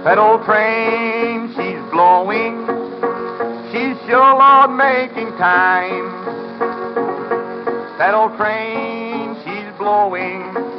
That old train she's blowing, she's sure, Lord, making time. That old train she's blowing,